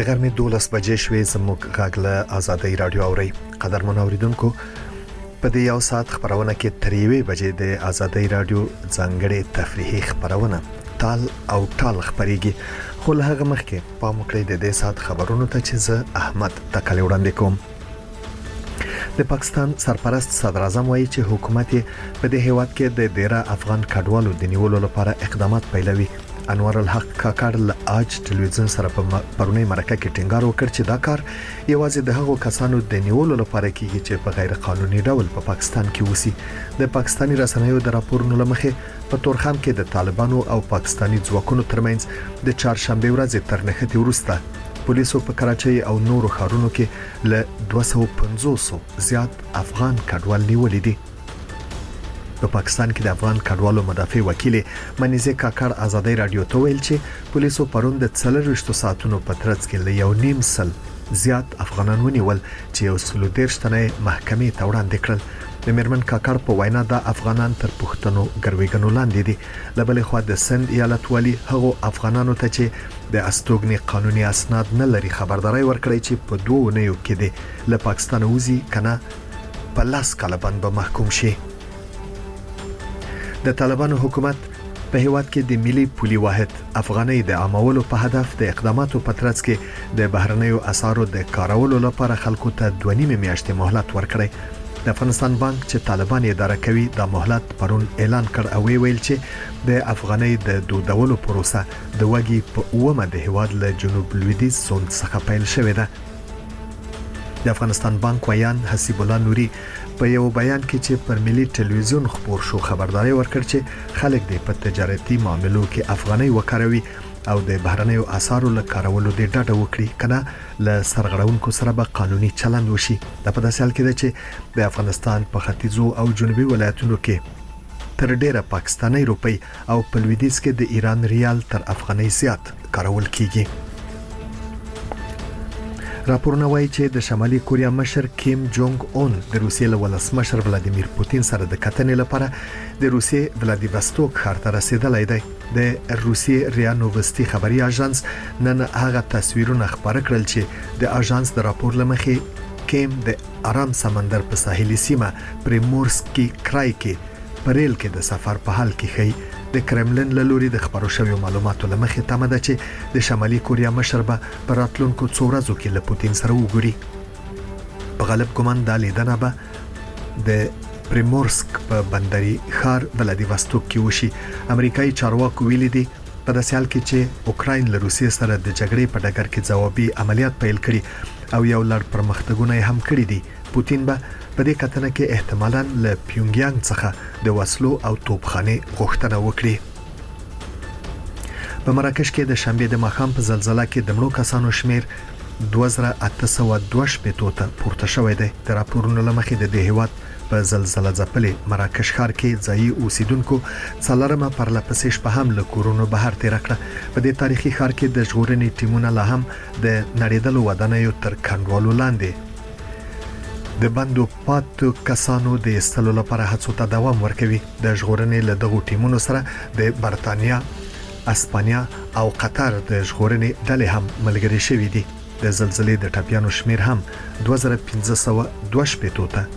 غرمې 12 بجې شوې. زموږ غږ له آزادۍ رادیو اوري. قدرمن اوریدونکو، په دې یو ساعت خبرونه کې تر 1 بجې د آزادۍ رادیو ځانګړي تفریحي خبرونه تال او ټال خبريږي. خو له هغه مخکې په مکړې د دې ساعت خبرونو ته چې زه احمد تکل وړاندې کوم. د پاکستان سرپرست صدر اعظم وایي چې حکومت په دې هیواد کې د 13 افغان کډوالو د نیولو لپاره اقدامات پیلوي. انور الحق کاکړ له آج ټلویزیون سره په پرونی مرکه کې ټینګار وکړ چې دا کار یوازې د هغو کسانو د نیولو لپاره کیږي چې په غیر قانوني ډول په پاکستان کې اوسي. د پاکستاني رسنیو د راپورونو لمخې په تورخم کې د طالبانو او پاکستاني ځواکونو ترمنځ د چهارشنبه ورځې تر نښتې وروسته پولیسو په کراچۍ او نورو ښارونو کې له 250 زیات افغان کډوال نیولې دي. په پاکستان کې د افغان کډوالو مدافع وکیل منیزه کاکړ آزادۍ رادیو ته ویل چې پولیسو پرون د 40 ساعتونو په ترڅ کې له 1.5 سل زیات افغانان ونیول چې یو سلو 13 تنه محکمې ته وړاندې کړل. د میرمن کاکړ په وینا د افغانان تر پښتنو ګرویګنو لاندې دي. لبلې خو د سند ایالت والی هغو افغانانو ته چې د استوګنې قانوني اسناد نه لري خبرداري ورکړي چې په 2 اونیو کې د پاکستان وزي کنه په لاس کاله باندې به محکوم شي. د طالبانو حکومت په هیواد کې د ملي پولي واحد افغانۍ د عامولو په هدف د اقداماتو په ترڅ کې د بهرنیو اسعارو د کارولو لپاره خلکو ته 2.5 میاشتې مهلت ورکړي. د افغانستان بانک چې طالبان اداره کوي د مهلت پرون اعلان کړ او ویل چې د افغانۍ د دودولو پروسه د وګي په اومه د هیواد له جنوب لویدیځ زون څخه پیل شوې ده. د افغانستان بانک ویان حسیب الله نوري په یو بیان کې چې پر ملي ټلویزیون خبر شو خبرداري ورکړ چې خلک د په تجارتي معاملو کې افغانۍ وکاروي او د بهرنیو اسعارو له کارولو د ډاډه وکړي کنه له سرغړونکو سره به قانوني چلند وشي. د په داسې حال کې ده چې د افغانستان په ختیځو او جنوبي ولایتونو کې تر ډیره پاکستاني روپی او په لویدیځ کې د ایران ریال تر افغانۍ زیات کارول کیږي. راپورونه وایي چې د شمالي کوریا مشر کیم جونګ اون د روسیې له ولسمشر ولادیمیر پوتین سره د کتنې لپاره د روسیې ولادیواستوک ښار ته رسیدلی دی. د روسیې ریا نووستي خبري اژانس نن هغه تصویرونه خبره کړل چې د اژانس د راپور لمخې کیم د آرام سمندر په ساحلي سیمه پریمورسکی کرای کې پریل کې د سفر په حال کې خي. د کرملن له لوري د خبرو شویو معلوماتو لمخې تمه ده چې د شمالي کوریا مشر به په راتلونکو څو ورځو کې له پوتین سره وګوري. په غالب ګمان دا لیدنه به د پریمورسک په بندري ښار ولادیواستوک کې وشي. امریکایي چارواکو ویلي دي په داسې حال کې چې اوکراین له روسیې سره د جګړې په ډګر کې ځوابي عملیات پیل کړي او یو لړ پرمختګونه هم کړي دي، پوتین به په دې کتنه کې احتمالاً له پیونګیانګ څخه د وسلو او توپخانه غوښتنه وکړي. په مراکش کې د شنبه د ماښام په زلزلہ کې د مړو کسانو شمیر 2822 ته پورته شوی دی. د راپورونو لمخې د هیواد په زلزلہ ځپلې مراکش ښار کې ځایي اوسیدونکو څلورمه پرلپسې شپه هم له کورونو بهر تیر کړه. په دې تاریخي ښار کې د ژغورنې ټیمونه لا هم د نړیدلو ودانیو تر کنټرول لاندې د بندو پاتو کسانو د استلو لپاره هڅو ته دوام ورکوي. د ژغورنې له دغو ټیمونو سره د برتانیا، اسپانیا او قطر د ژغورنې ډلې هم ملګري شوي دي. د زلزلې د ټپیانو شمیر هم 2522 ته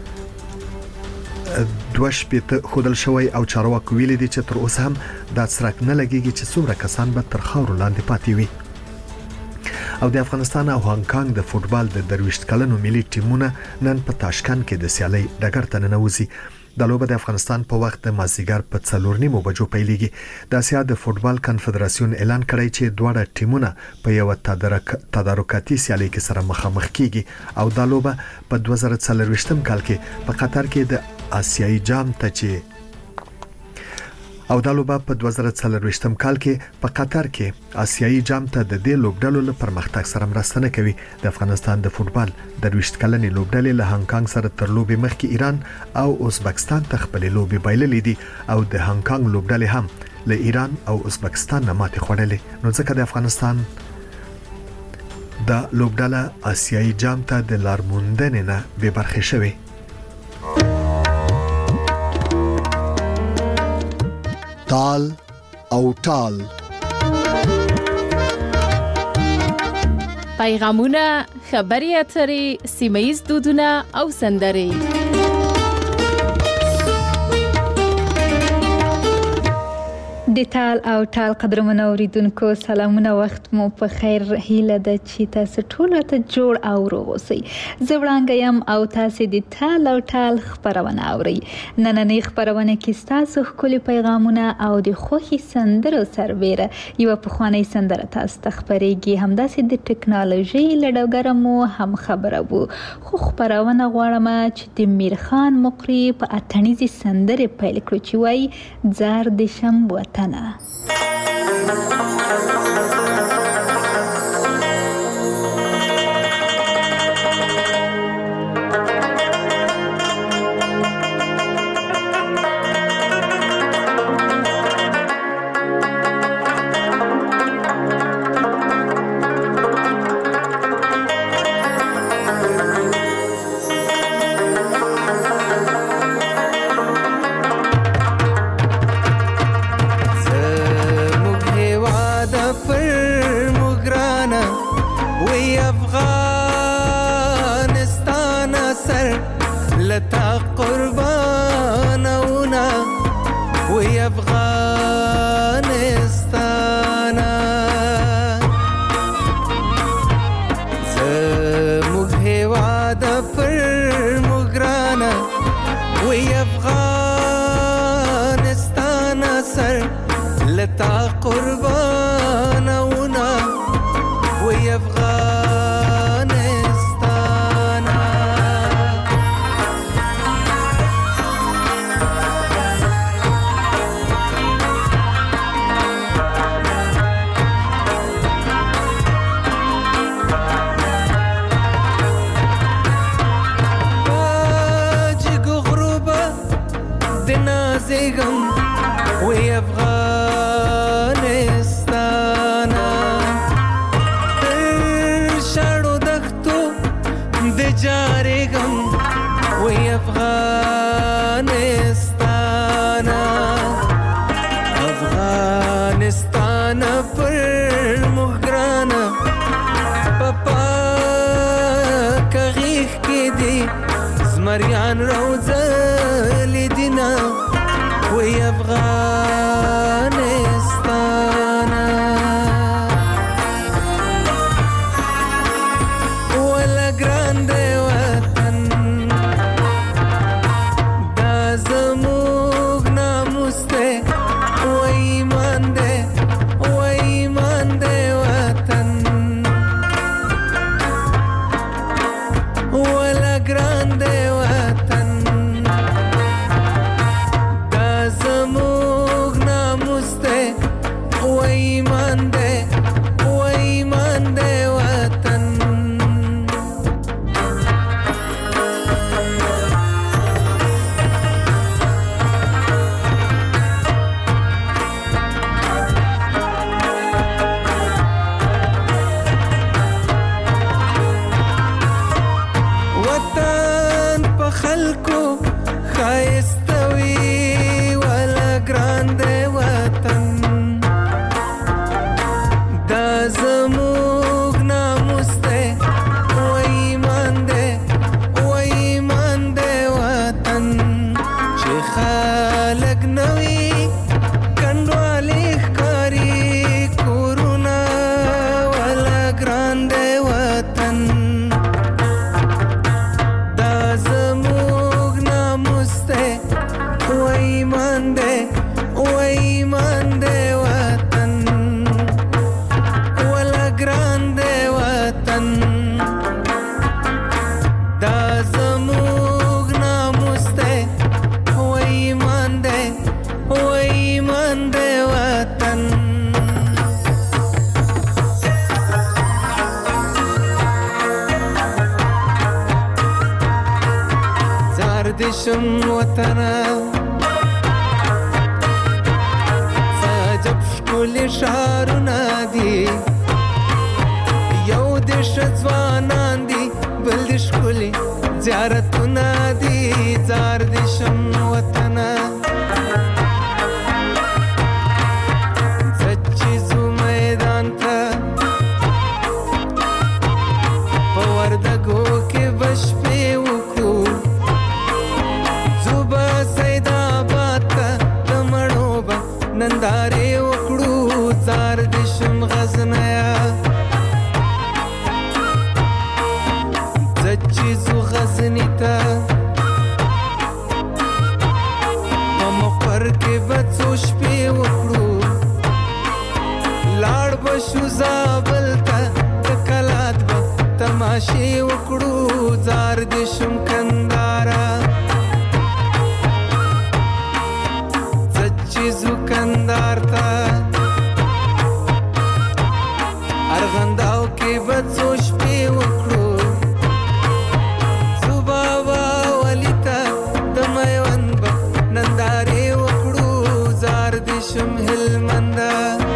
خودل شوی او چارواکو ویلي دي چې تر اوسه هم دا څرک نه لګیږي چې څومره کسان به تر خاورو لاندې پاتې وي. او د افغانستان او هانګ کانګ د فوتبال د 23 کلنو ملي ټیمونه نن په تاشکند کې د سیالۍ ډګر ته ننوځي. د لوبه د افغانستان په وخت د مازیګر په 4:30 بجو پیلېږي. د اسیا د فوتبال کنفدراسیون اعلان کړی چې دواړه ټیمونه په یو تدارکاتي سیالۍ کې سره مخامخ کیږي او د لوبه په 2024 کال کې په قطر کې د آسیایي جام ته چې او د لوبه په 2024 کال کې په قطر کې آسیایي جام ته د دې لوبډلو لپاره پرمختګ سره مرسته نه کوي. د افغانستان د فوتبال د 20 کلنې لوبډلې له هانګ کانګ سره تر لوبې مخکې ایران او ازبکستان ته خپل لوبې بایللې دي او د هانګ کانګ لوبډلې هم له ایران او ازبکستان نه ماتې خوړلې. نو ځکه د افغانستان د لوبډله آسیایي جام ته د لارموندنې نه بې برخې شوې. تال او ټال پیغامونه، خبري اترې، سیمه‌ییز دودونه او سندرې. د ټال او ټال قدرمنو اوریدونکو سلامونه، وخت مو په خیر. هیله ده چې تاسو ټول ته جوړ او روغ اوسئ. زه وړانګه یم او تاسو د ټال او ټال خبرونه اورئ. نننۍ خبرونه کې تاسو ښکلي پیغامونه او د خوښي سندرو سربېره یو پخوانی سندره تاسو ته خبرېږي. همداسې د ټکنالوژي له ډګره مو هم خبره وو، خو خبرونه غواړم چې د میرخان مقری په اتڼیزې سندرې پیل کړو چې وایي زار د شم وطنه. دشم وطنه سجب شکل شارونه دي یو دش ځوانان دي بل د شکل زیارتونه دي زار دشم وطنه زو غزنی ته په مقر کې بڅو شپې وکړو لاړ بشو زابل ته د کلات به تماشې وکړو زار دې شم کندارا زچې زو کندار ته ارغنداو کې بڅو شپې وکړو زوبابا ولی ته د میوند به نندارې وکړو زار دې شم هلمنده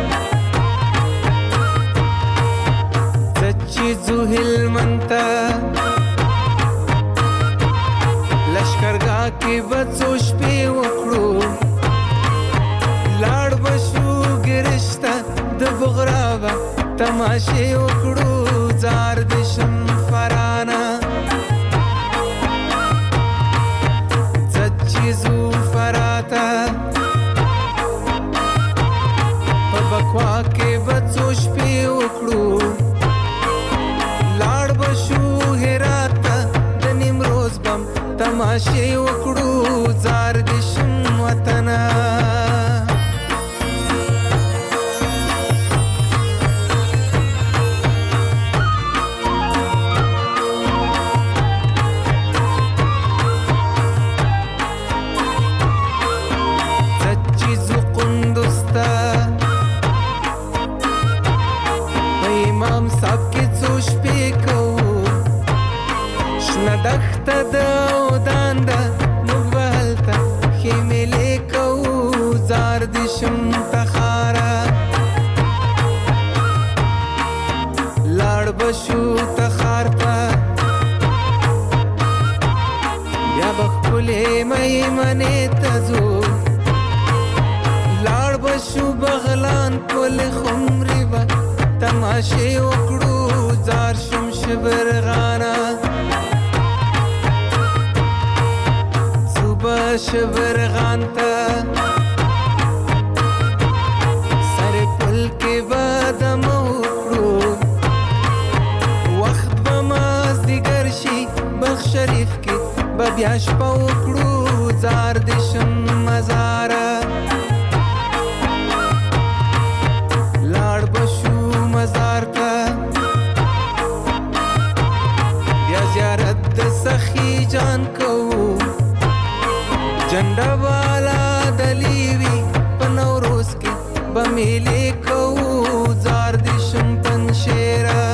زچې زو هلمند ته لشکرګاه کې بڅو شپې وکړو لاړ بشو ګرشته د بغرابه تماشې وکړو زار دې شم فرانا زچې زو فراته په بکوا کې بڅو شپې وکړو لاړ بشو هرات ته د نیمروز بم تماشې وکړو زار دې شم وطنه دخته د اودان ده موږ به هلته خیمې کوو زار دې شم تخاره لاړ بشو تخار ته بیا به ښکلې میمنې ته ځو لاړ بشو بغلان پل خمرې به تماشې وکړو زار شم شبرغانه شبرغان ته سر پل کې بادم وکړو وخت به مازدیګر شي بخ شریف کې به بیا شپه وکړو زار دې شم مزاره لاړ بشو مزار ته بیا زیارت د سخي جان کوو جنډا والا دلیوی په نوروز کې به میلې کوو زار دې شم پنشیره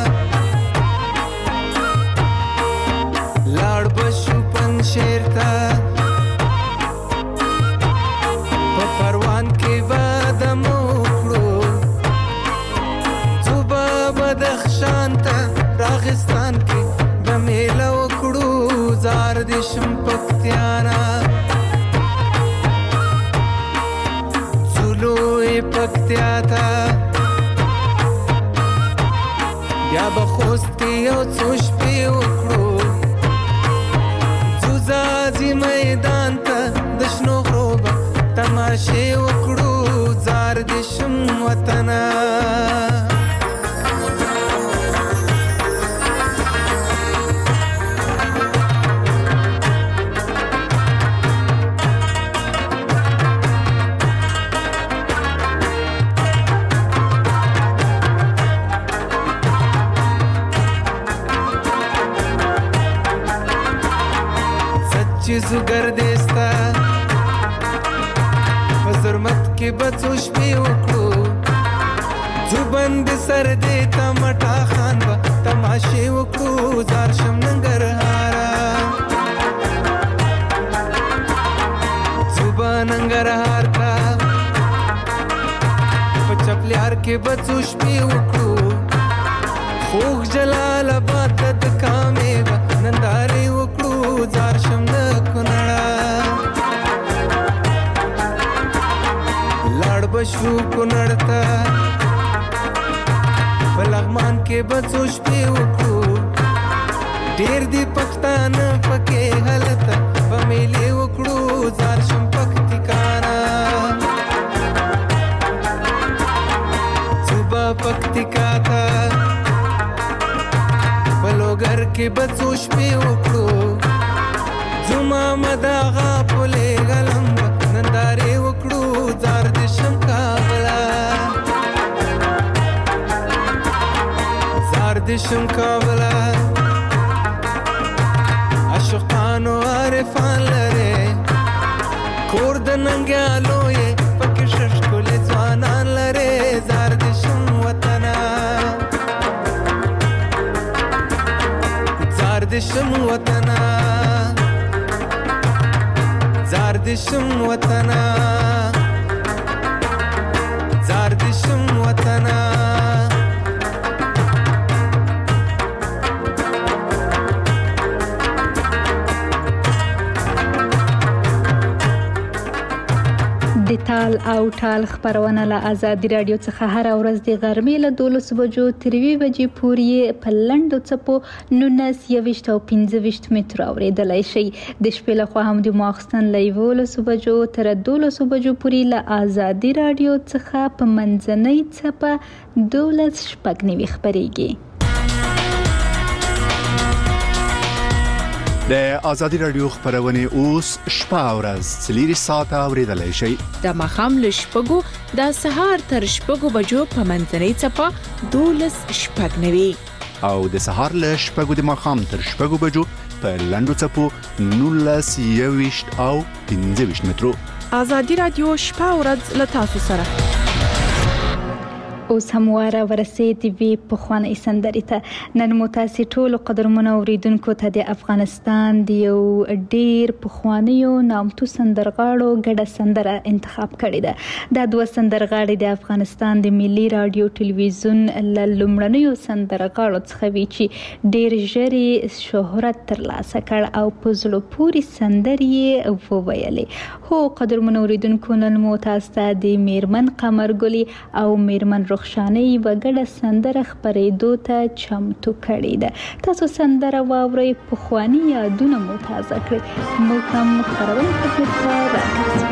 لاړ بشو پنشیر ته په پروان کې به دم وکړو ځو به بدخشان ته راغستان کې به میله وکړو زار دې شم پکتیانا پکتیا ته بیا به خوست کې یو څو شپې وکړو ځو ځاځي میدان ته د شنو غرو به تماشې وکړو زار دې شم وطنه زو ګردستا په زرمت کې بڅو شپې وکړو زو بند سر دې تمټا خان به تماشې وکړو زار شم ننګرهارا زو به ننګرهار ته په چپلیار کې بڅو شپې وکړو خوږ جلال آباد د کامې به نندارې وکړو زار شم د کونړه لاړ بشو کونړ ته په لغمان کې بڅو شپې وکړو ډېر دي پښتانه پکې هلته به میلې وکړو زار شم پکتیکانا صوبه پکتیکا ته په لوګر کې بڅو شپې وکړو شم کابله عاشقان و عارفان لره کور د ننګیالو یې پکې ششکل ځوانان لره زار د شم وطنه زار د شم وطنه زار د شم وطنه زار د شم وطنه د تال او ټال خبرونه له آزادي رادیو څخه هر ورځ د غرمې له 12 بجو تر 2 بجې پورې په لنډو څپو 19 او 15 متر اوریدلای شي. د شپې له خوا هم د ماخستن له 11 بجو تر 12 بجو پورې له آزادي رادیو څخه په منځنۍ څپه 12 شپږ خبريږي. د آزادي رادیو خبرونه اوس شپه ورځ 3 ساعته اوریدلای شي. د مخام له شپږو د سهار تر شپږو بجو په منځنۍ څپه 12 شپږ او د سهار له شپږو د مخام تر شپږو بجو په لنډو څپو 19 او 15 مترو. آزادي رادیو شپه ورځ له تاسو سره. اوس هم واره ورسید وی په خوانې سندرې ته. نن مو تاسو ټول قدرمنو اوریدونکو ته د افغانستان د یو ډیر په خوانیو نامتو سندرغاړو ګډه سندره انتخاب کړې ده. دا دوه سندرغاړي د افغانستان د ملي رادیو ټلویزیون لومړنیو سندرغاړو څخه وی چې ډیر ژرې شهرت ترلاسه کړ او په زړه پورې سندرې وویلې. هو قدرمنو اوریدونکو نن مو تاسو ته د میرمن قمرګلی او میرمن رخشانې وګړه سندره خبرېدو ته چمتو کړې ده. تاسو سندره واورئ، پخواني یادونه مو تازه کړئ. موږ هم خبرونه خدمت ته راګرځو.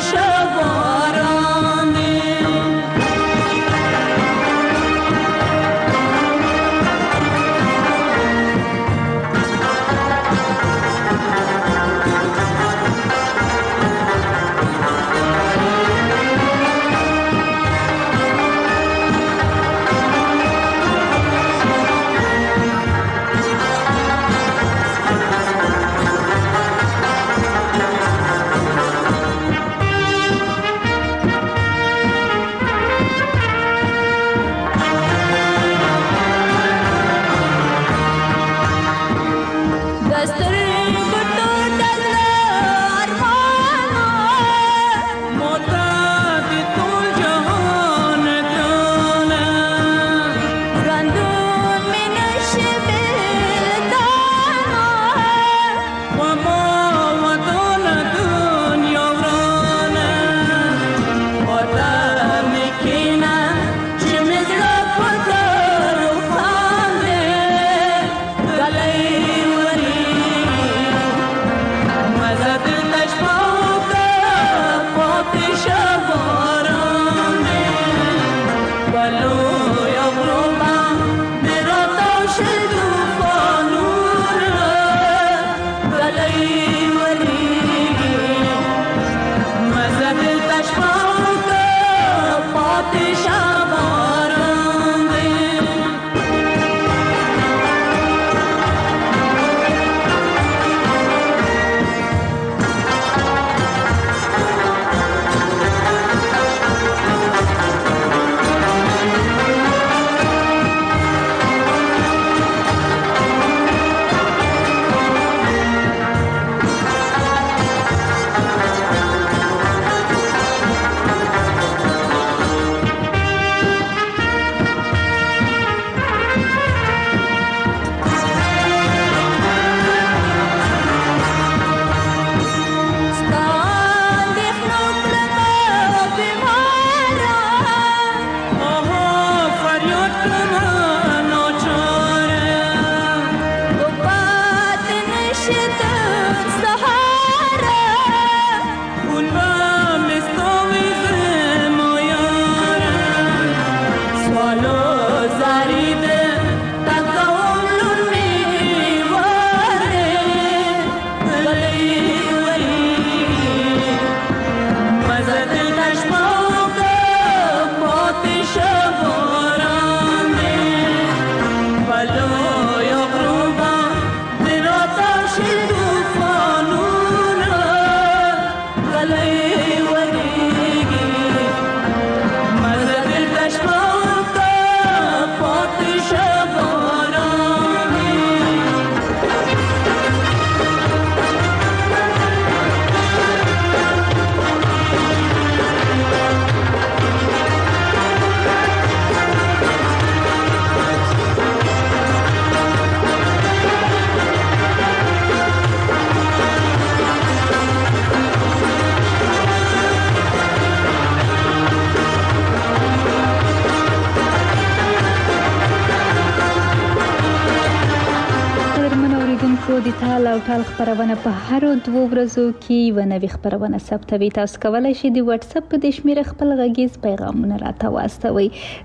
د تال او ټال خبرونه په هر 2 ورځو کې یو نوې خبرونه ثبتوي. تاسو کولای شئ د واتس اپ په د شمیره خپل غږیز پیغامونه راته واستوي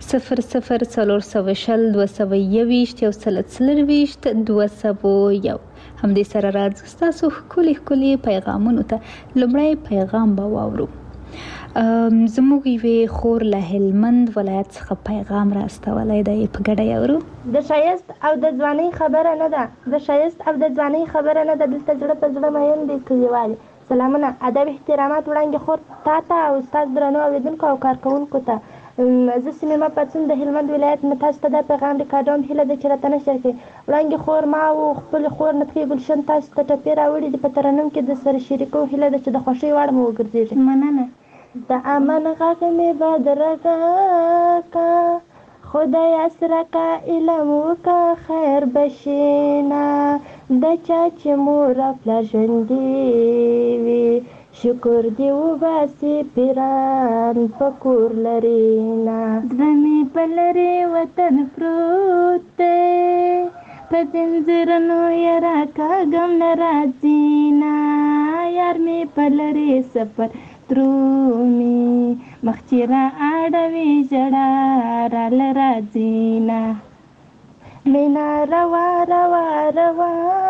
004020 221 201 هم دې سره راځي تاسو خولي پیغامونه ته. لومړی پیغام به واورو. زموږ یوې خور له هلمند ولایت څخه پیغام راستولی دی، په ګډه یې اورو. د ښایست او د ځوانۍ خبره نه ده، د ښایست او د ځوانۍ خبره نه ده، دلته زړه په زړه مین دی کلیوالې. سلامونه، ادب، احترامات وړاندې خور تا ته او ستاسو درنو اورېدونکو او کارکوونکو ته. زه سمیمه پاڅون د هلمند ولایت نه تاسو ته دا پیغام ریکارډوم. هیله ده چې راته نشر کړئ. وړاندې خور ما او خپلې خور نطفې ګلشن تاسو ته ټپې راوړي دي، په ترنم کې د سره شریکو. هیله ده چې د خوښۍ وړ مو وګرځېږي. مننه. د امن غږ مې بدرګه کا، خدای اسره کا، علم وکا، خیر بشینا د چا چې مور پلار ژوندي وي، شکر دی وباسي پیران په کور لري نه. زړه مې په لرې وطن پروت دی، په زنځیرونو یې راکاږم نه راځي نه. یار مې په لرې سفر درومي مخ چې را اړوي ژړا راله راځينا مینا روا روا روا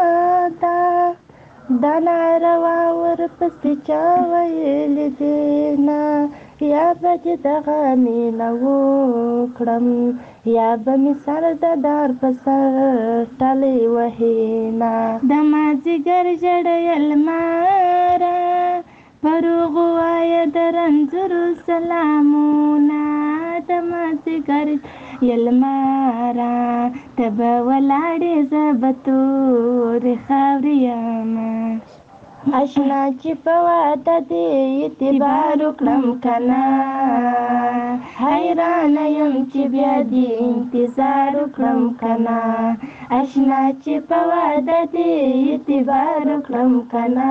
دا ناروا ورپسې چا ویل دینا یا بج دغه مینا وکړم یا به می سر د دار په سر ټلې وهینا د مازیګر ژړیل مارا پروغ وای د رنځرو سلامونه د مازیګر یلمارا تب ولاړې زبتور خاورياما اشنا چې په واده دې اعتبار وکړم کنا حیران یم چې بیا دې انتظار وکړم کنا اشنا چې په واده دې اعتبار وکړم کنا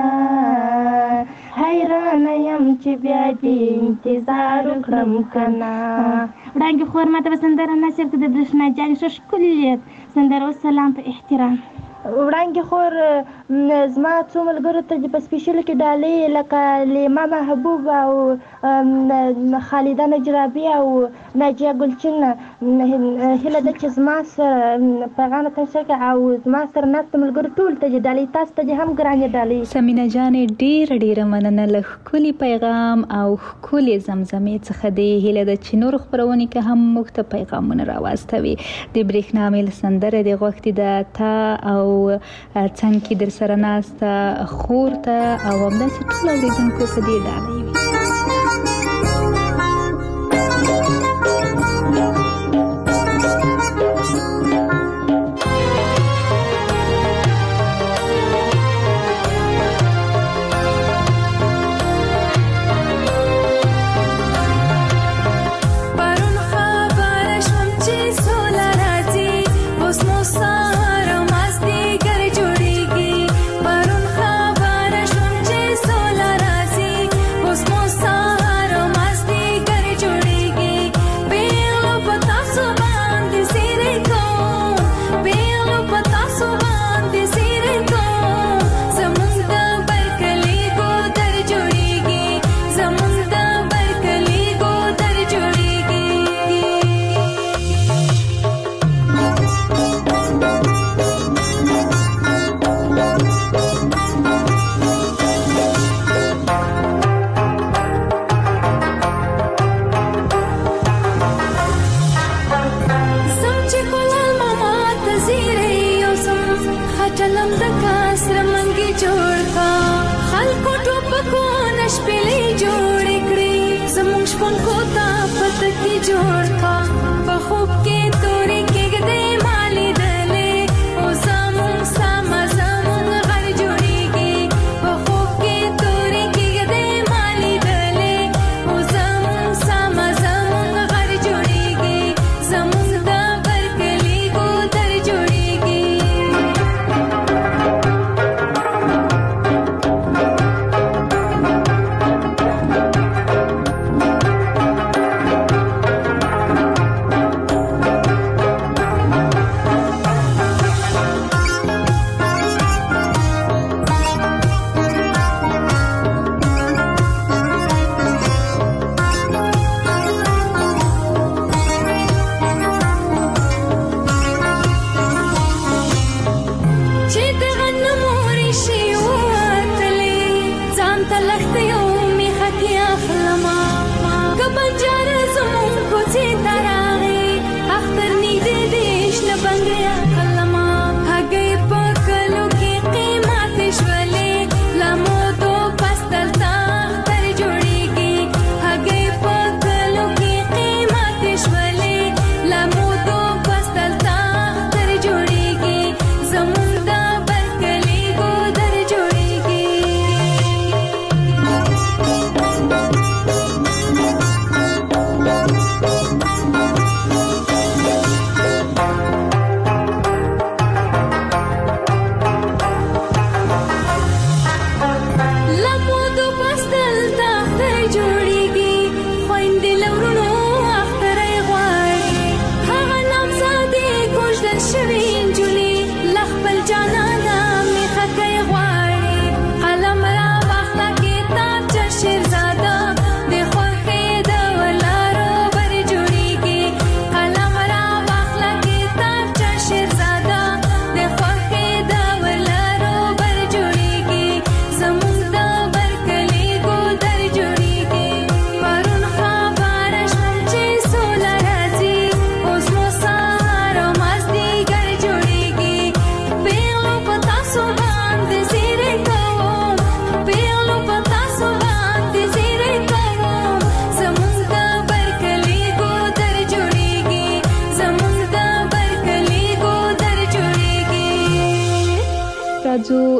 حیران یم چې بیا دې انتظار وکړم کنا وړانګې خور ماته به سندره نصیب کړه د برېښنا جانې ښه ښکلې سندره وسلام په احترام وړانګې خور زما څو ملګرو ته په سپیشل کې ډالۍ لکه لیما محبوب او خالده نجرابي او ناجیه ګلچین هیله ده چې زما سره پیغام ته شکه او زما سره ناست ملګرو ټول ته ډالۍ تاسو ته هم ګرانې ډالۍ سمینا جانې ډېره مننه له ښکلي پیغام او ښکلې زمزمې څخه دی هیله ده چې نور خپرونې کې هم موږ ته پیغامونه راواستوي د برېښنا میل سندره د غوښتي د تا او څنګه کې در سره ناسته خور ته او همداسې ټول اورېدونکو په دې ډالۍ وي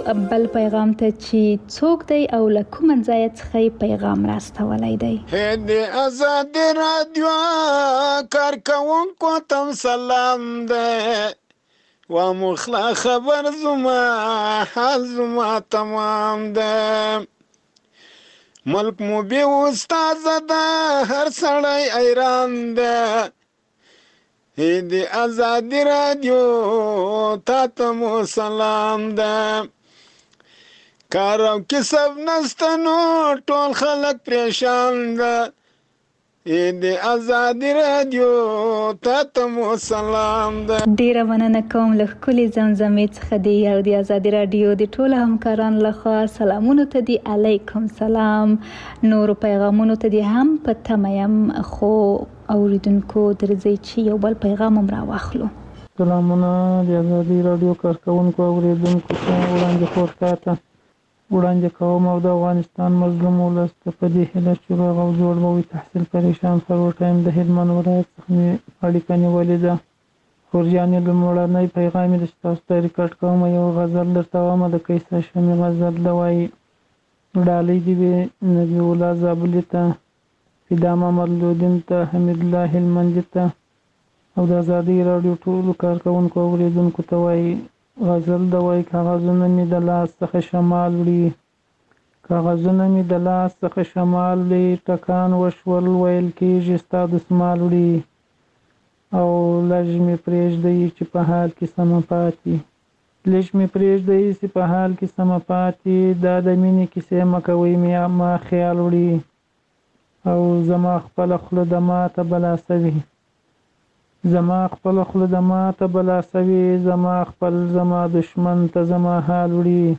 بل پیغام ته چې څوک دی او له کوم ځای څخه پیغام راستولی دی. د آزاد رادیو کارکونکو ته سلام ده و مخلا خبر زما حال زما تمام ده ملک مو بی استاد ده هر سړی ایران ده د آزادی رادیو تا ته مو سلام ده کار او کسب نسته نو ټول خلک پریشان ده د آزادی رادیو تا ته مو سلام ده. ډیره مننه کوم له ښکلې زمزمې څخه دی او د آزادی رادیو د ټولو همکارانو لخوا سلامونو ته دی. علیکم سلام. نورو پیغامونو ته دی هم په تمه یم خو اوریدونکو درځي چې یو بل پیغام هم راواخلو. سلامونه د آزادی رادیو کارکونکو اوریدونکو ته وړاندې خورکاته وړاندې کوم او د افغانستان مظلوم ولس ته په دې هیله چې روغ او جوړ به وي تحصیل پریشان سرور ټایم د هلمند ولایت څخه مې اړیکه نیولې ده. خورجانې لومړنی پیغام یې ستاسو ته ریکارډ کوم. یو غزل درته وایم د قیصر شمې غزل ده وایي ډالۍ دې وي نبي الله زابلي ته فدا محمد لودین ته حمید الله هلمندي ته او د آزادی رادیو ټولو کارکونکو اوریدونکو ته وایي غزل د وایي کاغذونه مې د لاس څخه شمال وړي کاغذونه مې د لاس څخه شمال وړي ټکان وشول ویل کېږي ستا دسمال وړي او لږ مې پرېږدئ چې په حال کې سمه پاتې لږ مې پرېږدئ چې په حال کې سمه پاتې دا د مینې کیسې مه کوئ ما خیال وړي او زما خپله خوله د ماته بلا سوي زما خپله خوله د ماته بلا سوي زما خپل زما دشمن ته زما حال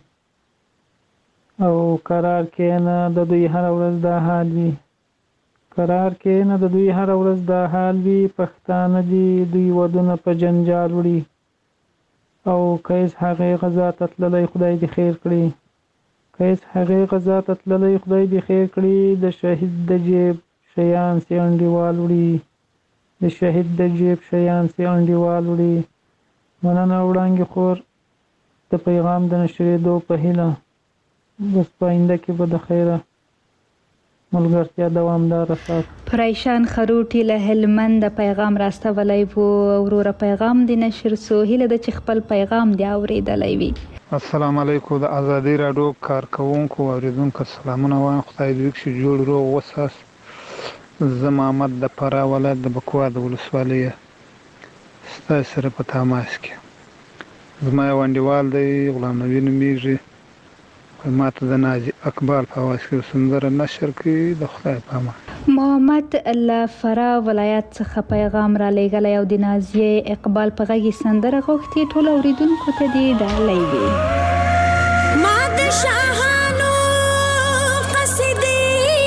وړي او قرار کېنه د دوی هر ورځ دا حال وي قرار کېنه د دوی هر ورځ دا حال وي پښتانه دي دوی ودونه په جنجال وړي او کیس هغې غذا ته تللی خدای دې خیر کړي کیس هغې غذا ته تللی خدای دې خیر کړي د شهید د جیب شیان سي انډیوال وړي د شهید د جیب شیان سي انډیوال وړي. مننه وړانګې خور د پیغام د نشرېدو په هیله بس په آینده کې به د خیره ملګرتیا دوامداره ساتو. پریشان خروټي له هلمند پیغام راستولی وو. وروره پیغام د نشر سو هیله ده چې خپل پیغام دی اوریدلی وي. السلام علیکم د آزادی رادیو کارکونکو اوریدونکو سلامونه وایم. خدای دې وکړي جوړ روغ وساس. زه محمد د فراه ولایت د بکوا د ولسوالۍ ستاسو سره په تماس کې. زما یو انډیوال دی غلام نبی نومیږي ماته د نازي اقبال په اواز کې سندره نشر کړي د خدای په امان. محمد له فراه ولایت څخه پیغام را لېږلی او د نازیې اقبال په غږ یې سندره غوښتې. ټول اوریدونکو ته دې ډالۍ وي. ما د شاهانو قصیدې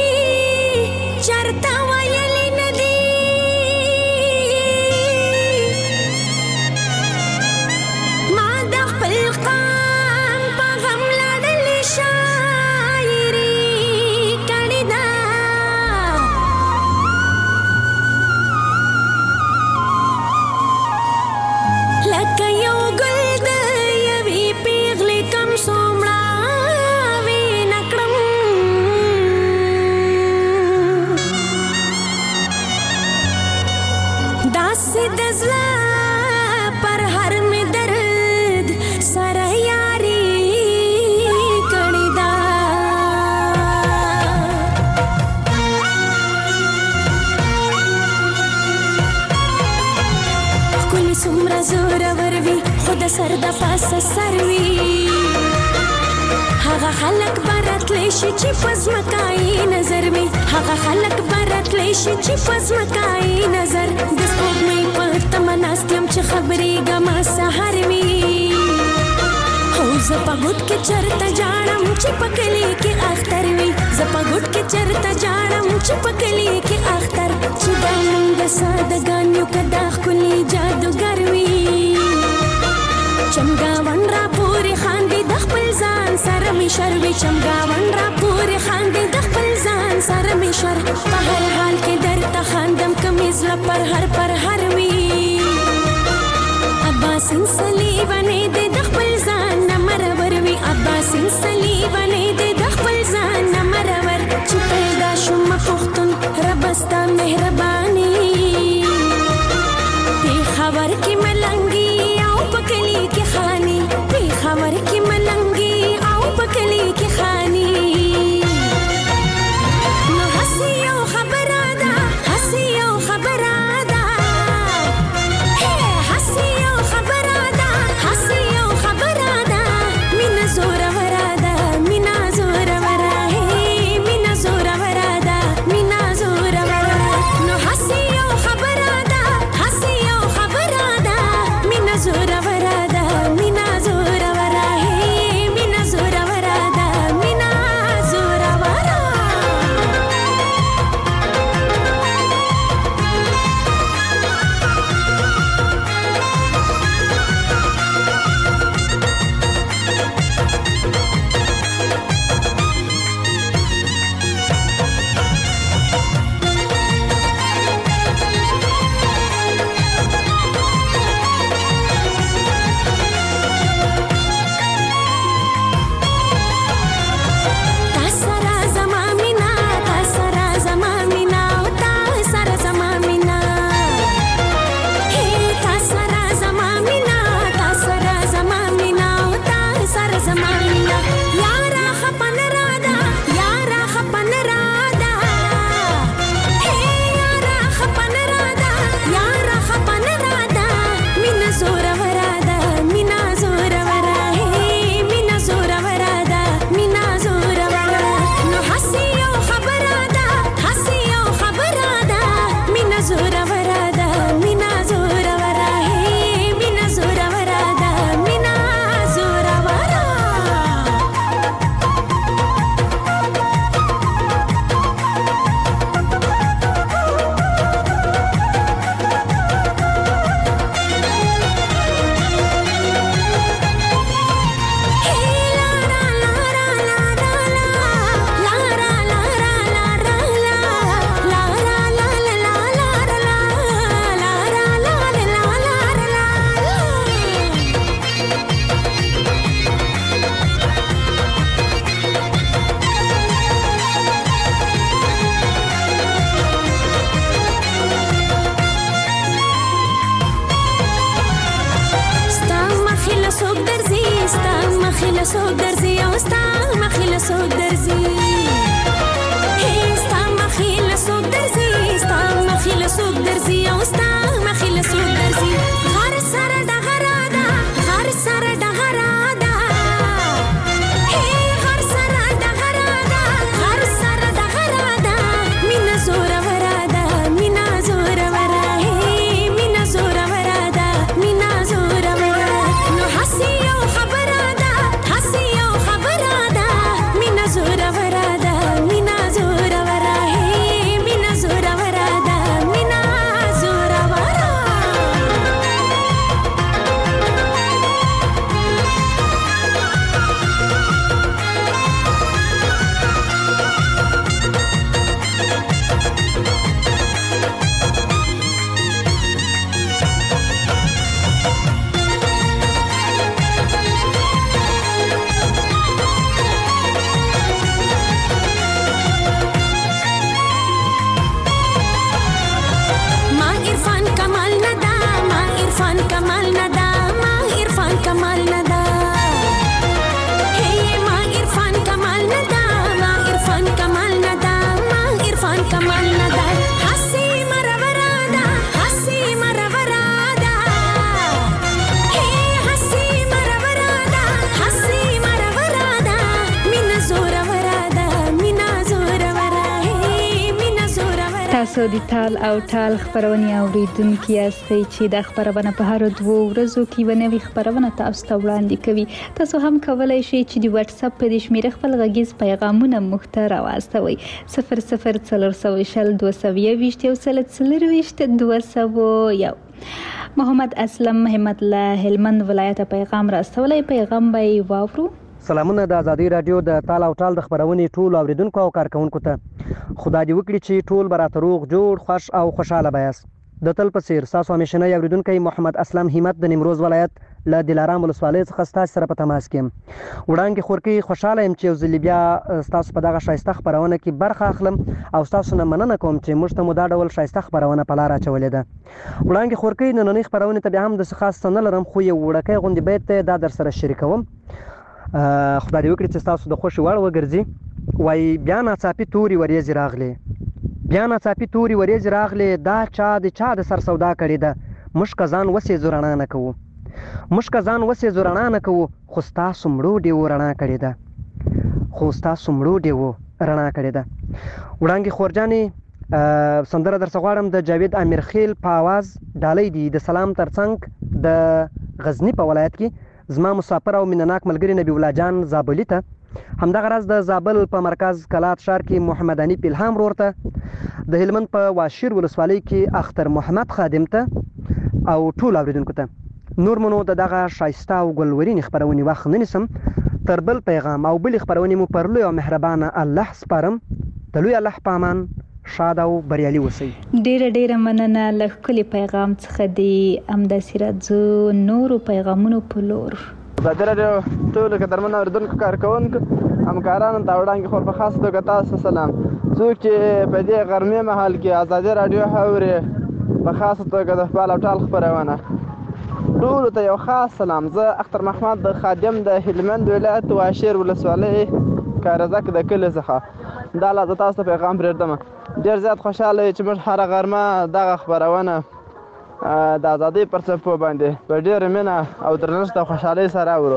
چرته ویلې نه دي ما د خپل قام په غم لړلې شاعري کړې ده لکه یو ګل د یوې پیغلې کم څومړاوې نکړم داسې د زړه پر هر مې درد سره یاري کړې ده ښکلې څومره زورور وي خو د سر د پاسه سر وي هغه خلک به راتلی شي چې په ځمکایي نظر وي هغه خلک به راتلی شي چې په ځمکایي نظر د سپوږمۍ په تمه ناست یم چې خبرېږم سهار وي هو زه په ګوټ کې چرته جاړم چې په کلي کې اختر وي زه په ګوټ کې چرته جاړم چې په کلي کې اختر چې دا موږ سادهګان یو که دا ښکلي جادوګر وي چمګاون را پورې خاندي د خپل ځان سره مې شر وي چمګاون را پورې خاندي د خپل ځان سره مې شر په هر حال کې درته خاندم که مې زړه پر هر وي عباس صلیبانې دې د خپل ځان نه مرور وي عباس مهرباني پیښور کې ملنګي او پکلی کې خاني پیښور کې ملنګي او پکلی کې خاني نو حسي او خبره ده حسي او خبره ده حسي او خبره ده حسي او خبره ده مینا زور وراده مینا زور وراده مینا زور وراده مینا زور وراده نو حسي او خبره ده حسي او خبره ده مینا زور وراده مینا زور وراده مینا زور وراده مینا زور وراده تاسرا زما مینا تاسرا زما مینا او تاسرا زما مینا تاسرا زما مینا تاسرا زما مینا او تاسرا زما مینا یارا خپن رادا یارا خپن رادا یارا خپن رادا یارا خپن رادا مینا زور ورادا مینا زور ورادا مینا زور ورادا مینا زور ورادا نو حسي او خبره ده حسي او خبره ده مینا زور ورادا مینا زور ورادا مینا زور ورادا مینا زور ورادا ستا مخیله سوک درزی ستا مخیله سوک درزی او ستا مخیله سوک درزی ستا مخیله سوک درزی ستا مخیله سوک درزی او ستا مخیله سوک درزی غر سره ډغرادا غر سره ډغرادا غر سره ډغرادا غر سره ډغرادا مینا زور ورادا مینا زور ورادا مینا زور ورادا مینا زور ورادا نو حسي او خبره ده حسي او خبره ده مینا زور ورادا مینا زور ورادا مینا زور ورادا مینا زور ورادا ما عرفان کمال ندا ما عرفان کمال ندا ما عرفان کمال ندا ما عرفان کمال ندا ما عرفان کمال ندا ما عرفان کمال ندا حسي مرورادا حسي مرورادا حسي مرورادا حسي مرورادا مینا زور ورادا مینا زور ورادا مینا زور ورادا تاسو د تال او ټال خبرونه اوریدونکي یاستئ چې د خبرونه په هر 2 ورځو کې ونوي خبرونه تاسو ته وړاندې کوي. تاسو هم کولای شئ چې د واتس اپ په دې شمیره خپل غږیز پیغامونه موږ ته راواستوئ 004022 محمد اسلم محمد الله هلمند ولایت پیغام راستولی. پیغام به واورو. سلامونه د ازادي رادیو د تال او ټال د خبرونې ټول اوریدونکو او کارکونکو ته. خدای دې وکړي چې ټول به راته روغ جوړ خوش او خوشاله بیاست. د تل په څیر ستاسو همیشنی اوریدونکی محمد اسلم همت د نیمروز ولایت له دلارام ولسوالۍ څخه ستاسو سره په تماس کې یم. وړاندې خورکۍ خوشحاله یم چې یو ځلې بیا ستاسو په دغه ښایسته خپرونه کې برخه اخلم او ستاسو نه مننه کوم چې موږ ته مو دا ډول ښایسته خپرونه په لاره اچولې ده. وړاندې خورکۍ نننۍ خپرونې ته بیا هم داسې خاص څه نه لرم، خو یو وړوکی غوندې بیت دی، دا در سره شریکوم. خدای دې وکړي چې ستاسو د خوښې وړ وګرځي. وایي بیا ناڅاپي تورې ورېځې راغلې، بیا ناڅاپي تورې ورېځې راغلې، دا چا د سر سودا کړې ده. موږ که ځان وسېځو رڼا نه کوو، موږ که ځان وسېځو رڼا نه کوو، خو ستا سمړو ډېوو رڼا کړې ده، خو ستا سمړو ډېوو رڼا کړې ده. وړانګې خورجانې سندره درڅه غواړم د جاوید امیرخیل په آواز. ډالۍ دي د سلام ترڅنګ د غزني په ولایت کې زما مسافر او مینناک ملګري نبی الله جان زابلي ته، همدغه راز د زابل په مرکز کلات ښار کې محمد حنیف الهام ورور ته، د هلمند په واشیر ولسوالۍ کې اختر محمد خادم ته او ټول اوریدونکو ته. نور مو نو د دغه ښایسته او ګلورینې خپرونې وخت نه نیسم. تر بل پیغام او بلې خپرونې مو پر لوی او مهربانه الله سپارم. د لوی الله په امان شاد او بریالي اوسئ. ډیره مننه له ښکلي پیغام څخه دی. همداسې راځو نورو پیغامونو په لور. ازادي راډیو ټولو قدرمنو اورېدونکو کارکوونکو همکارانو ته وړاندې خور په خاصه توګه تاسو سلام. څوک چې په دې غرمې مهال کې ازادي راډیو اوري، په خاصه توګه د خپل او ټال خپرونه، ټولو ته یو خاص سلام. زه اختر محمد د خادم د هلمند ولایت واشیر ولسوالۍ کارزک د کلي څخه دا لا زه تاسو ته پیغام پرېږدم. ډېر زیات خوشحاله یم چې موږ هره غرمه دغه خپرونه د ازادۍ پر څپو باندې په ډېره مینه او درنښت او خوشحالۍ سره اورو.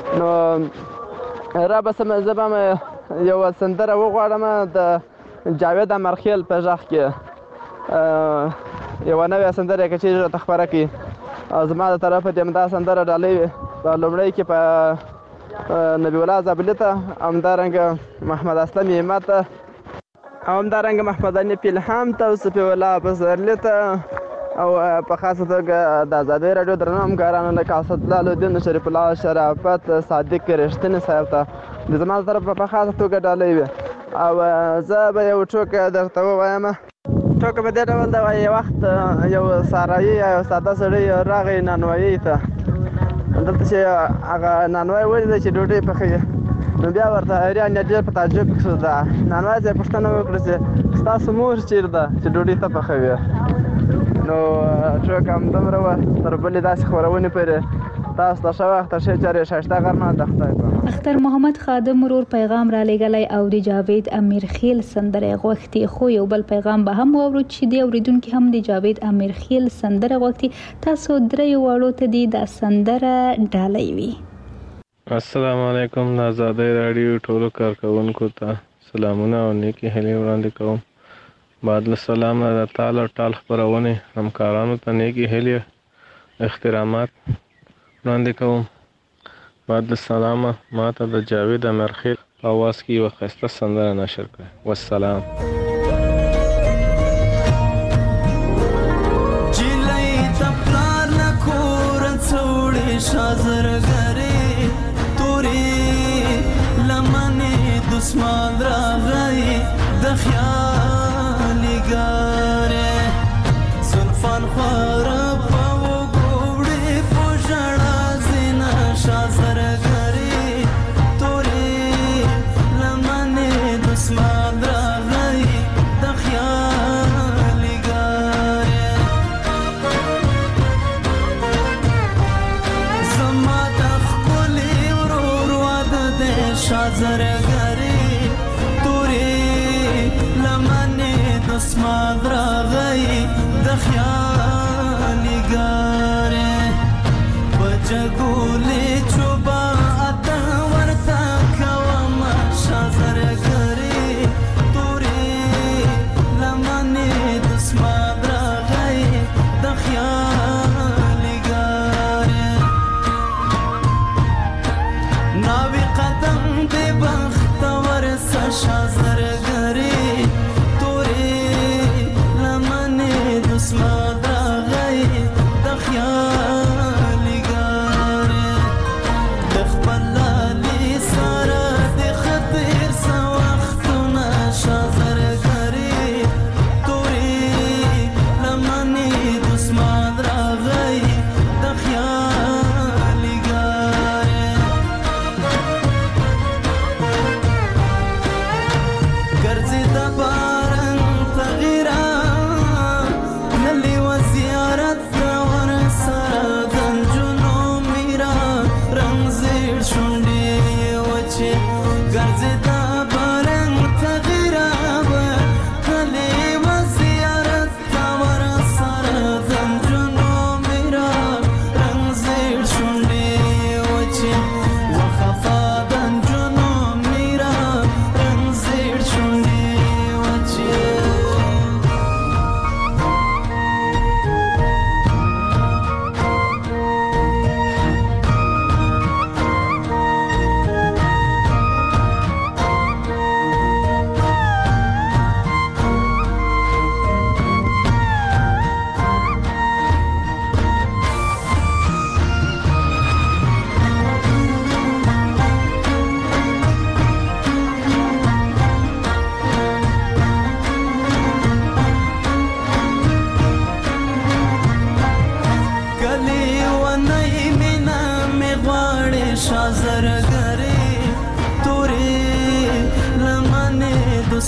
نو رابه زه به یو سندره وغواړم د جاوید امرخیل په غږ کې، یوه نوې سندره یې که چیرې راته خپره کړي او زما د طرفه دې همدا سندره ډالۍ په لومړی کې په نبی الله زابلي ته، همدارنګه محمد اسلم همت ته، او همدارنګه محمد حنیف الهام ته او صفي الله پسرلي ته، او په خاصه توګه د ازادۍ راډیو درنو همکارانو لکه اسدالله الدین، شریف الله شرافت، صادق رښتینی صاحب ته د زما د طرفه په خاصه توګه ډالۍ وي. او زه به یو ټوکه درته ووایم. ټوکه په دې ډول ده، یو وخت یو سارایي یا یو ساده سړی راغی نانوایي ته، دلته چې هغه نانوایی ولیده چې ډوډۍ پخوي، نو بیا ورته حیران یا ډېر په تعجب شو. ده نانوایی ته یې پوښتنه وکړه چې ستاسو مور چیرې ده چې ډوډۍ ته پخوي؟ نو ټوکه همدومره وه. تر بلې داسې خپرونې پورې تاسو ته ښه وخت، ښې چارې، ښایسته غرمه. د خدای په اختر محمد خادم ورور پیغام را لېږلی او د جاوید امیرخیل سندره غوښتي. خو یو بل پیغام به هم واورو چې د اوریدونکي هم د جاوید امیرخیل سندره غوښتي. تاسو دریو واړو ته دې دا سندره ډالۍ وي. السلام علیکم. د ازادۍ راډیو ټولو کارکوونکو ته سلامونه او نیکې هیلې وړاندې کوم. بعد له سلام نه د تال او ټال خپرونې همکارانو ته نیکې هیلې احترامات وړاندې کوم. بعد له سلامه ما ته د جاوید امیرخیل په اواز کې یوه ښایسته سندره نشر کړئ. والسلام. دسمان راغی د خیالي ګارې زلفان خواره په وګوړې په ژړا زینه شازرګرې تورې لمنې دسمان راغی د خیالي ګارې زما د ښکلي ورور واده دی شازرګرې اسمان راغی د خیالي ګارې په جګولې چوبا اته ورته کوم شازرګرې تورې لمنې د اسمان راغی د خیالي ګارې ناوی قدم دې بختور سه شازرګرې اسمان راغی د خیالي ګارې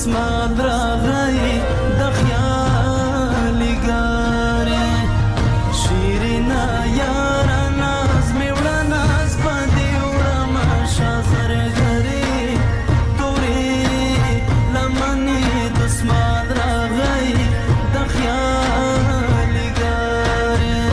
دسمال راغی د خیالي ګارې شیرینا یارا ناز می وړه ناز باندې وړم شاخر غري تورې لمنې دسمال راغی د خیالي ګارې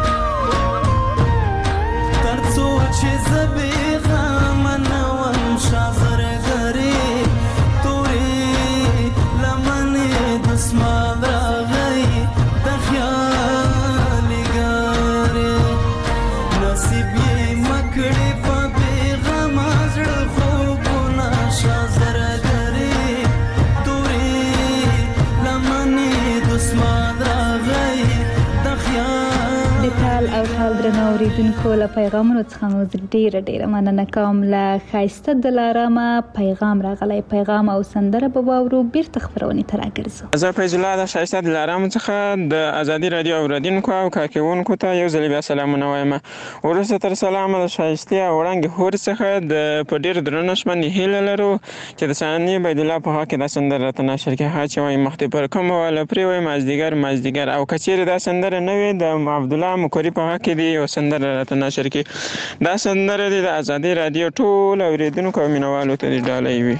تر څو چې زبې غم نه وم شاخر غري تورې لمنې دسمال راغی د خیالي ګارې نصیب یې مکړې په بېغم زړه خوبونه شاخر غري تورې لمنې دسمال راغی د خیال د ټال او ټال درنو اوریدونکو له پیغامونو څخه مو ډیره مننه کوم. له ښایسته دلارامه پیغام راغلی، پیغام او سندره به واورو. بیرته خپرونې ته راګرځو. زه فیض الله د ښایسته دلارام څخه د ازادي رادیو اوریدونکو او کارکوونکو ته یو ځل بیا سلامونه وایم. وروسته تر سلامه د ښایستې او وړانګې هور څخه په ډېر درنښت باندې هیله لرو چې د ثاني عبید الله په حق کې دا سندره راته نشر کړي. ها چې وایي مخکې پر کومه واله پرې وایي مازدیګر او که چیرې دا سندره نه وي د عبدالله مکري په حق کې دی یو سندره راته نشر کړي. دا سندره دی د ازادي رادیو ټول اوریدونکو او مینوالو ته دې ډالۍ وي.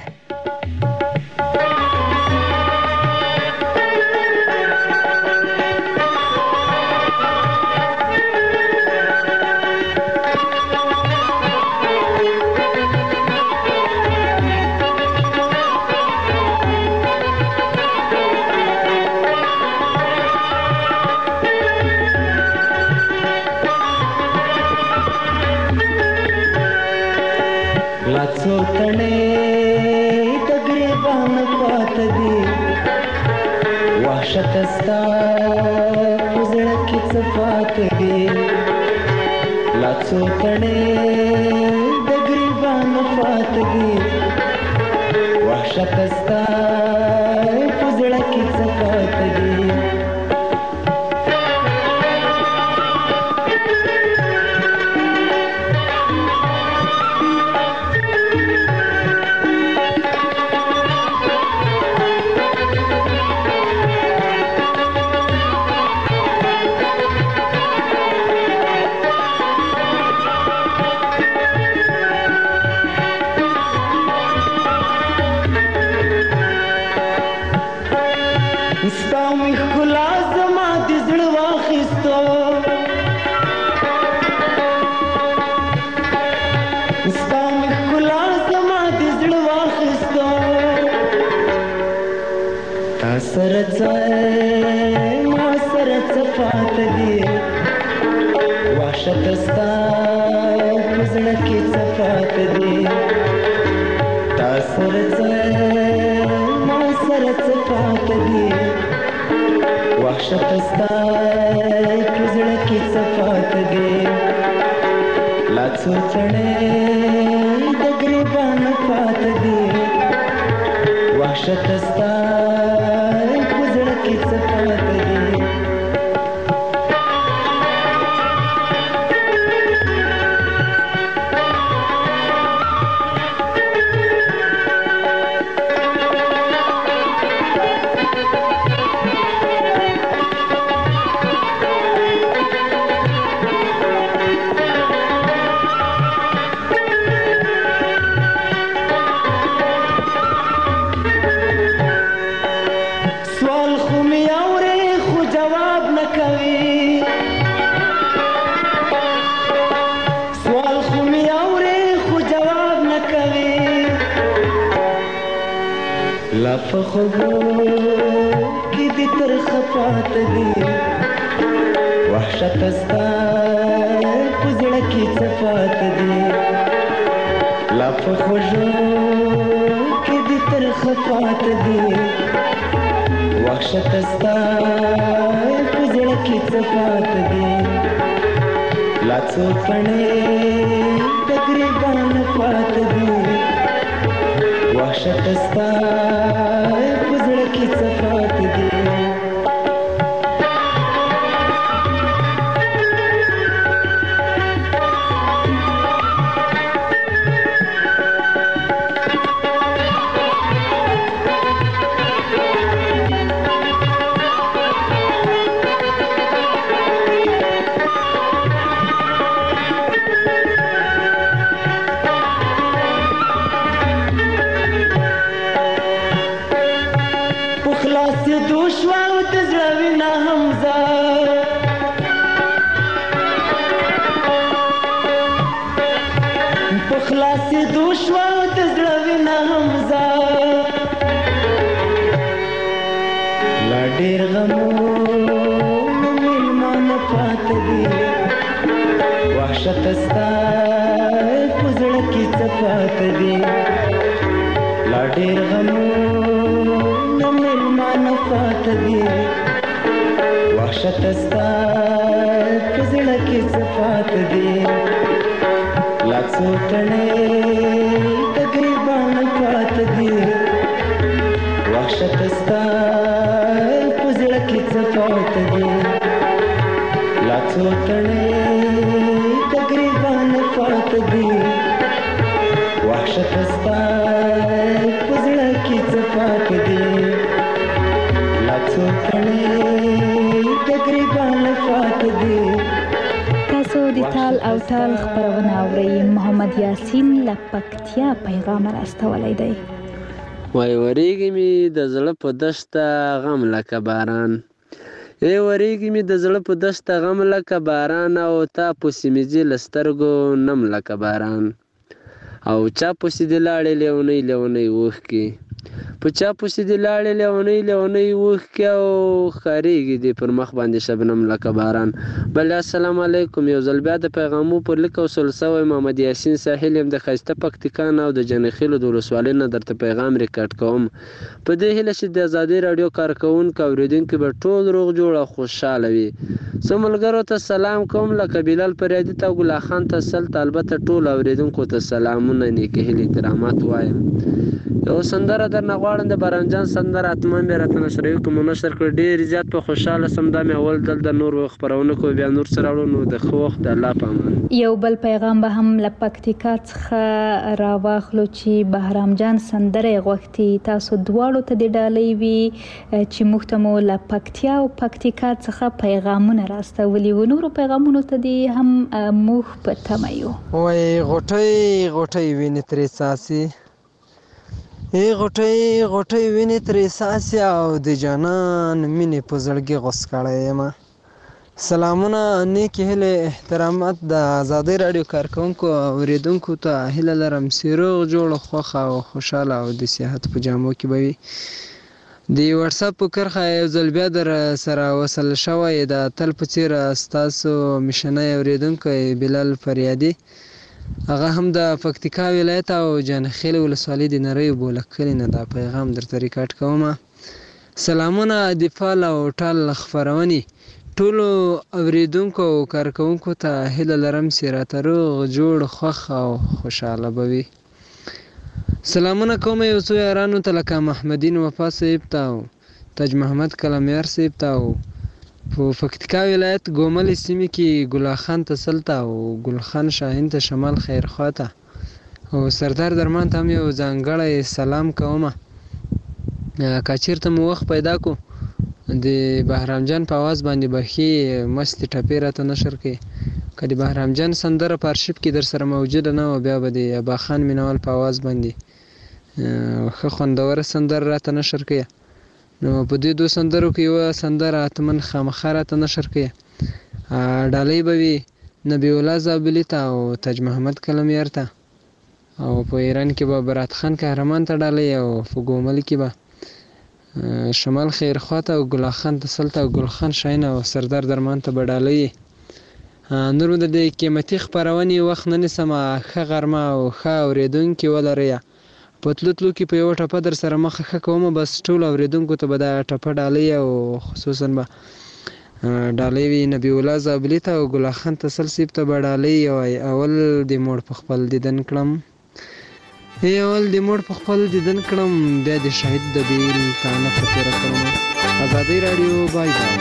څو تڼې د ګریبان پاته دي وحشت ستا په زړه کې څه پاته دي لا څو تڼې د ګریبان پاته دي وحشت ستا په زړه کې څه پاته دي ما سره څه پاته دي وحشت ستا په زړه کې څه پاته دي تا سره ما سره څه پاته دي وحشت ستا په زړه کې څه پاته دي لا څو تڼې د ګریبان پاته دي وحشت ستا it's a party. فخبو کی دی ترخ پات دی وحشت استا پزړه کی صفات دی لا فخجو کی دی ترخ پات دی وحشت استا پزړه کی صفات دی لا څو کڼې تقریبا پات دی وحشت استا پزړه کی صفات دی دوشوا او د زړه وینا همزه په خلاصې دوشوا او د زړه وینا همزه لا ډېر غمونه مېلمانه پاته دي وحشت ستا په زړه کې څه پاته دي لا ډېر غمونه مېلمانه پاته دي وحشت ستا په زړه کې څه پاته دي لا څو تڼۍ د ګریبانه پاته دي وحشت ستا په زړه کې څه پاته دي لا څو تڼۍ د ګریبانه پاته دي وحشت ستا په زړه کې څه پاته دي لا څو تڼۍ د ګریبانه پاته دي. تاسو د تال او تال خبرونه اورئ. محمد یاسین له پکتیا پیغام راستولی دی. وای وریږي مې د زړه په دشته غم لکه باران وریږي مې د زړه په دشته غم لکه باران او تا پسې مې ځي له سترګو نم لکه باران او چا پسې دې لاړې لیونۍ لیونۍ اوښکې په چا پسې دې لاړې لیونۍ لیونۍ اوښکې او ښکارېږي دې پر مخ باندې شبنم لکه باران. بله السلام علیکم. یو ځل بیا د پیغامو پر لیک وصل شوی محمد یاسین ساحل یم د ښایسته پکتیکا نه او د جنخیلو د ولسوالۍ نه درته پیغام ریکارډ کوم په دې هیله چې د ازادۍ راډیو کارکوونکو اورېدونکي به ټول روغ جوړ او خوشحاله وي. زه ملګرو ته سلام کوم لکه بلال پریادي ته او ګلا خان ته سلته البته ټول اورېدونکو ته سلامونه نیکې هیلې احترامات وایم. یو سندره درنه غواړم د باران جان سندره حتما مې راته نشروي کوم نشر کړ ډېر زیات په خوشحاله سم دا مې اول دل د نور خپرونه کو بیا نور سره وړو نو د خو وخت د الله په امان. یو بل پیغام به هم له پکتیکا څخه راواخلو چې بهرام جان سندره غوښتي. تاسو دواړو ته د ډالۍ وي چې موږ ته مو له پکتیا او پکتیکا څخه پیغامونه راستولي وو. نورو پیغامونو ته دې هم موږ په تمه یو. وای غوټۍ غوټۍ وینې ترې څاڅي غوټۍ غوټۍ وینې ترې څاڅي او د جانان مینې په زړګي غوڅ کړی یم. سلامونه نیکې هیلې احترامات د ازادۍ راډیو کارکوونکو او اورېدونکو ته هیله لرم چې روغ جوړ خوښه او خوشحاله او د صحت په جامو کې به وي. د واتساپ په کرښه یو ځل بیا در سره وصل شوی د تل په څېر ستاسو میشنی اورېدونکی بلال فریادي هغه هم د پکتیکا ولایت او جانخیل ولسوالۍ د نریو بولک کلي نه دا پیغام درته ریکارډ کوم. سلامونه د فال او ټال خپرونې ټولو اورېدونکو او کارکوونکو ته هیله لرم چې راته روغ جوړ خوښ او خوشحاله به وي. سلامونه کوم یو څو یارانو ته لکه محمدین وفا صاحب ته او تاج محمد کلمیار صاحب ته او په پکتیکا ولایت ګومل سیمې کې ګلا خان ته سلته او ګل خان شاهین ته شمال خیرخوا ته او سردار درمان ته هم یو ځانګړی سلام کومه. که چېرته مو وخت پیدا کو د بهرام جان په آواز باندې به ښې مستې ټپې راته نشر کړي. که د بهرام جان سندره په ارشیف کې در سره موجوده نه وه بیا به د ابا خان مینوال په آواز باندې ښه خوندوره سندره راته نشر کړي. نو په دې دوه سندرو کې یوه سندره حتما خامخا راته نشر کړي. ډالۍ به وي نبی الله زابلي ته او تاج محمد کلمیار ته او په ایران کې به برات خان قهرمان ته ډالۍ او په ګومل کې به شمال خیرخوا ته او ګلا خان ته سلته او ګل خان شاهین او سردار درمان ته به ډالۍ. نور د دې قیمتي خپرونې وخت نه نیسم. ښه غرمه او ښه اورېدونکي ولرئ. په تلو تلو کې په یوه ټپه در سره مخه ښه کومه بس ټولو اورېدونکو ته به دا ټپه ډالۍ او خصوصا به ډالۍ وي نبی الله زابلي ته او ګلا خان تسل صاحب ته به ډالۍ وای. اول د موړ په خپل دیدن کړم بیا د شهید د بیل تانه په تېره کړم. ازادۍ راډیو بای بای.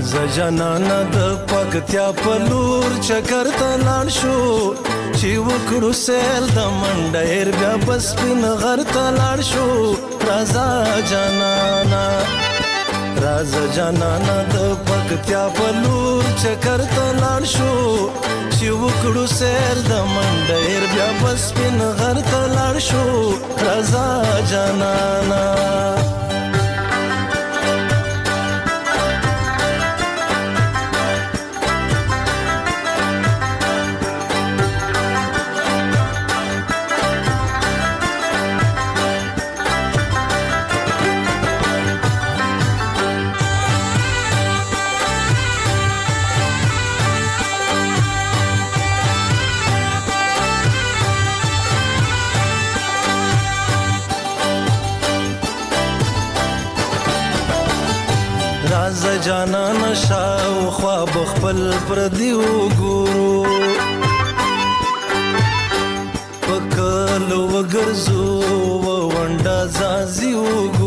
راځه جانانه د پکتیا په لور چکر ته لاړ شو چې وکړو سیل د منډیر بیا بس پین غر ته لاړ شو راځه جانانه راځه جانانه د پکتیا په لور چکر ته لاړ شو چې وکړو سیل د منډیر بیا بس پین غر ته لاړ شو راځه جانانه راځه جانانه شاوخوا به خپل پردي وګورو په کلو وګرځو ونډه ځازي وګورو